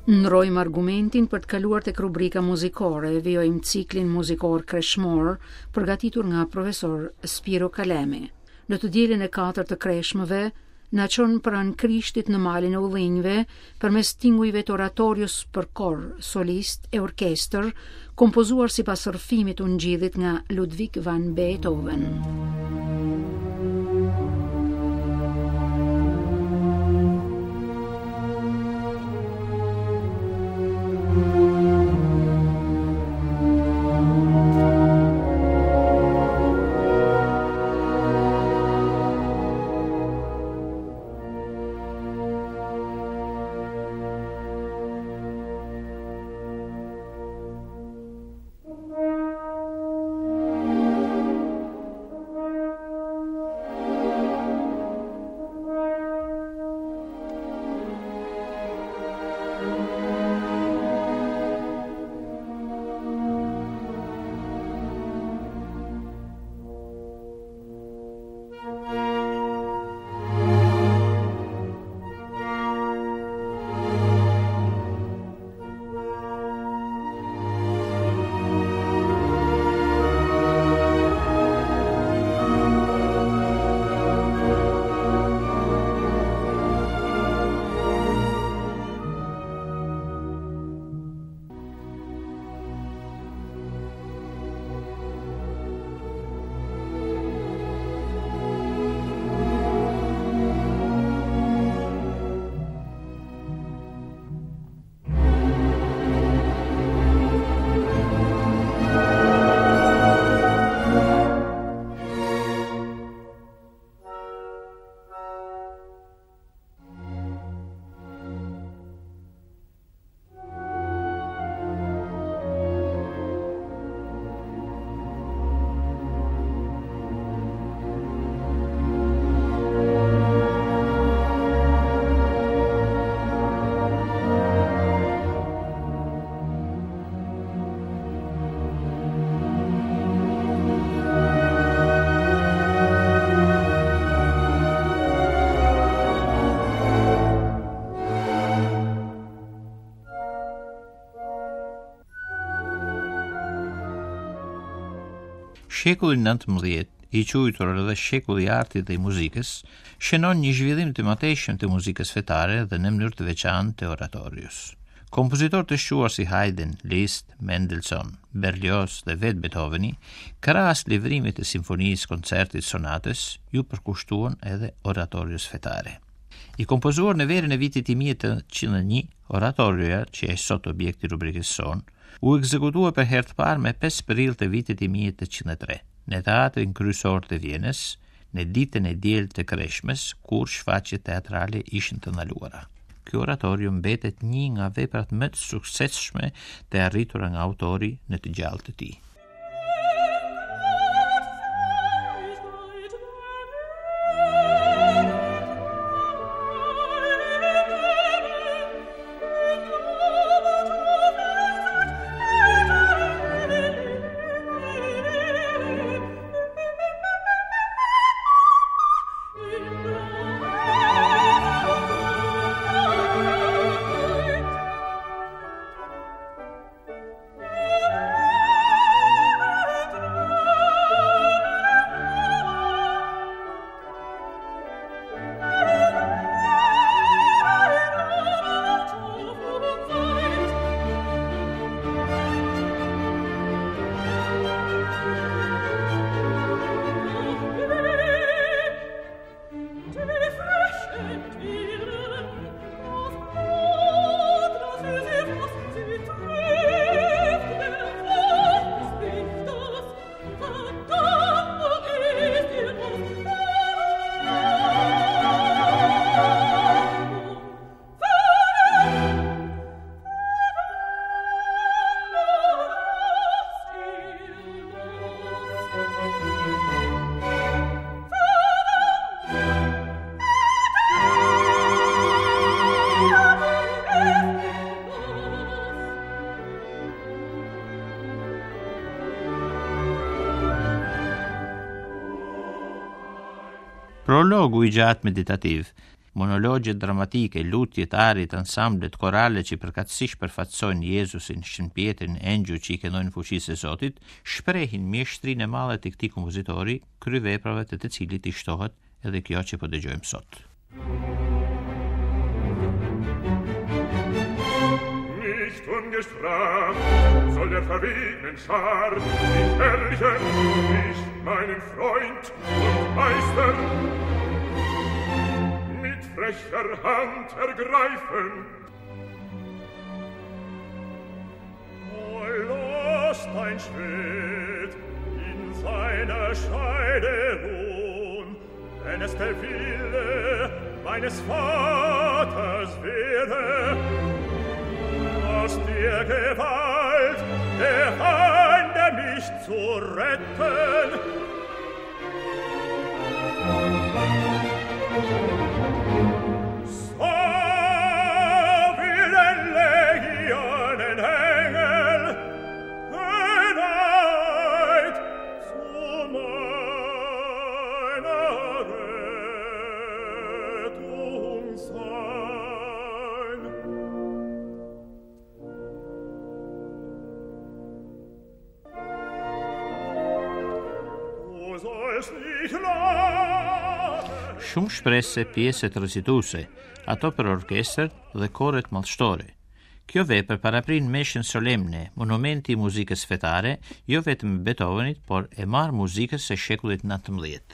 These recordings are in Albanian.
Ndrojmë argumentin për të kaluar tek rubrika muzikore, vijojmë ciklin muzikor kreshmor, përgatitur nga profesor Spiro Kalemi. Në të dielën e 4 të kreshmëve, na çon pranë Krishtit në malin e udhënjve, përmes tingujve të oratorios për kor, solist e orkestër, kompozuar sipas rrëfimit të ngjillit nga Ludwig van Beethoven. Shekulli 19, i quajtur edhe shekulli i artit dhe i muzikës, shënon një zhvillim të mëtejshëm të muzikës fetare dhe në mënyrë të veçantë të oratorius. Kompozitor të shquar si Haydn, Liszt, Mendelssohn, Berlioz dhe vetë Beethoveni, krahas livrimit të simfonisë, koncertit, sonatës, ju përkushtuan edhe oratorius fetare. I kompozuar në verën e vitit 1901, oratorioja, që është sot objekt i rubrikës son, u ekzekutua për herë të parë me 5 prill të vitit 1803, në teatrin kryesor të Vjenës, në ditën e diel të Kreshmes, kur shfaqjet teatrale ishin të ndaluara. Ky oratorio mbetet një nga veprat më të suksesshme të arritura nga autori në të gjallë të tij. Prologu i gjatë meditativ monologi dramatike, lutjet, arit, ensemblet, korale që përkatësisht përfaqësojnë Jezusin, Shënpjetrin, engjëj që I këndojnë fuqisë së Zotit, shprehin mjeshtrinë e madhe të këtij kompozitori, kryveprave të cilit I shtohet edhe kjo që po dëgjojmë sot. Nicht ungestraft soll der verwegenen Schar nicht herrlichen, nicht meinen Freund und Meister mit frecher Hand ergreifen. O, lass dein Schwert in seiner Scheide ruhen, wenn es der Wille meines Vaters wäre, aus der Gewalt der Feinde mich zu retten. So will den Legionen Engel bereit zu meiner Rettung sein. Shumë shprese pjesët recituese, ato për orkestër dhe koret madhështore. Kjo vepër paraprin meshën solemne, monumenti I muzikës fetare, jo vetëm e Beethovenit, por e marr muzikës së shekullit 19.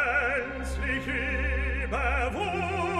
gänzlich überwunden